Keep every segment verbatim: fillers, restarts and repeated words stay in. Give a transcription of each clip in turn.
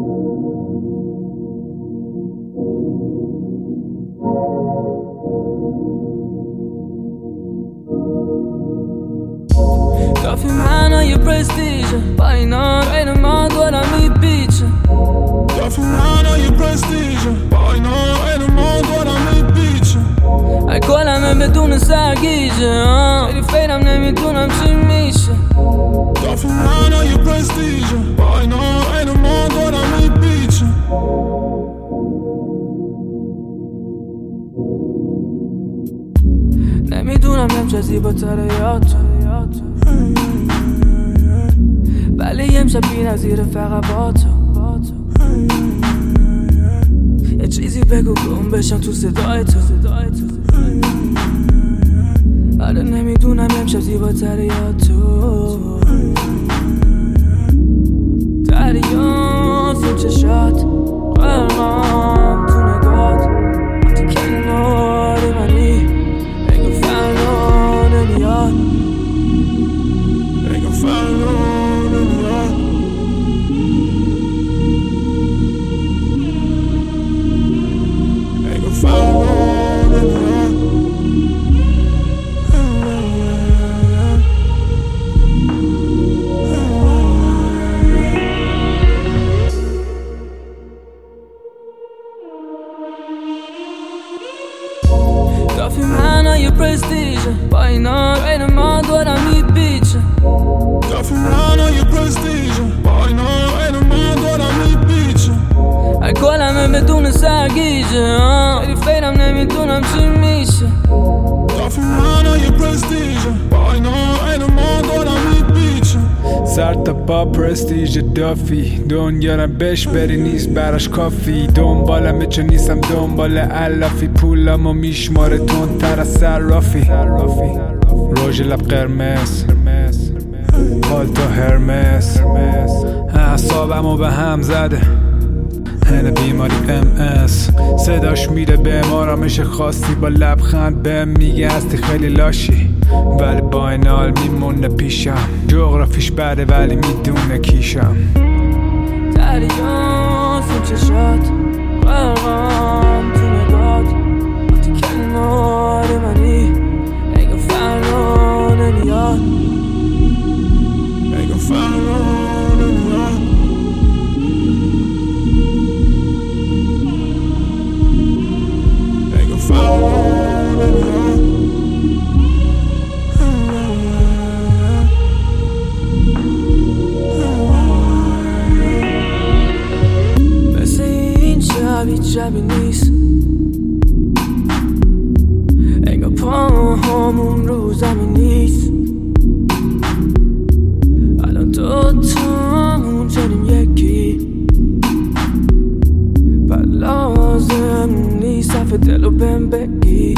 کافی منو یه پرستیجه با اینا غیر ما دورم میپیچه کافی منو یه پرستیجه با اینا غیر ما دورم میپیچه ای کلمه بدون سرگیجه خیلی فیرم نمیدونم چی میشه کافی منو یه پرستیجه با اینا غیر ما دورم میپیچه نمیدونم نمچه زیباتره یا تو ولی امشب بی نظیره فقط با تو یه چیزی بگو گم بشم تو صدای تو آره نمیدونم امشب زیباتره یا تو دریان تو چشات قلقم تو نگات تو کنار منی انگار فردا نمیاد انگار فردا نمیاد انگار فردا نمیاد کافی منو یه پرستیجه با اینا غیر ما دورم میپیچه کافی منو یه پرستیجه با اینا غیر ما دورم میپیچه ای کلمه بدون سرگیجه خیلی فیرم نمیدونم چی میشه کافی منو یه پرستیجه با اینا غیر ما دورم میپیچه سر تا پا پرستیژ دافی دنیا رو بهش بری نیست براش کافی دنبالمه چون نیستم دنبال علافی پولمو میشماره تون تر از صرافی روژ لب قرمز پالتو هرمس اعصابمو به هم زده هنه بیماری ام اس صداش میره به آرامش خاصی با لبخند بهم میگه هستی خیلی لاشی ولی با این حال میمونه پیشم جغرافیش بده ولی میدونه کیشم دریان تو چشات قلقم تو نگات تو کنار منی انگار فردا نمیاد انگار فردا نمیاد انگار فردا نمیاد مثل این شب هیچ شبی نیست انگار پا همون رو زمین نیست الان دوتامون شدیم یکی و لازم نیست صفحه دلو بهم بگی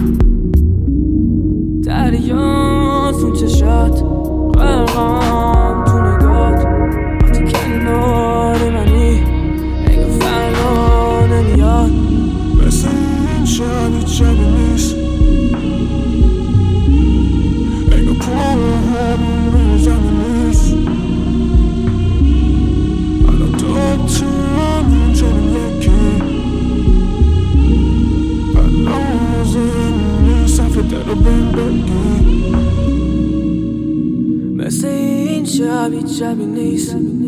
دریا تو چشات قلقم تو نگات تو کنار منی انگار فردا نمیاد مثل این شب هیچ شبی نیست انگار پا همون رو زمین نیست الان دوتامون شدیم یکی و لازم نیست صفحه دلو بهم بگی مثل این شب هیچ شبی نیست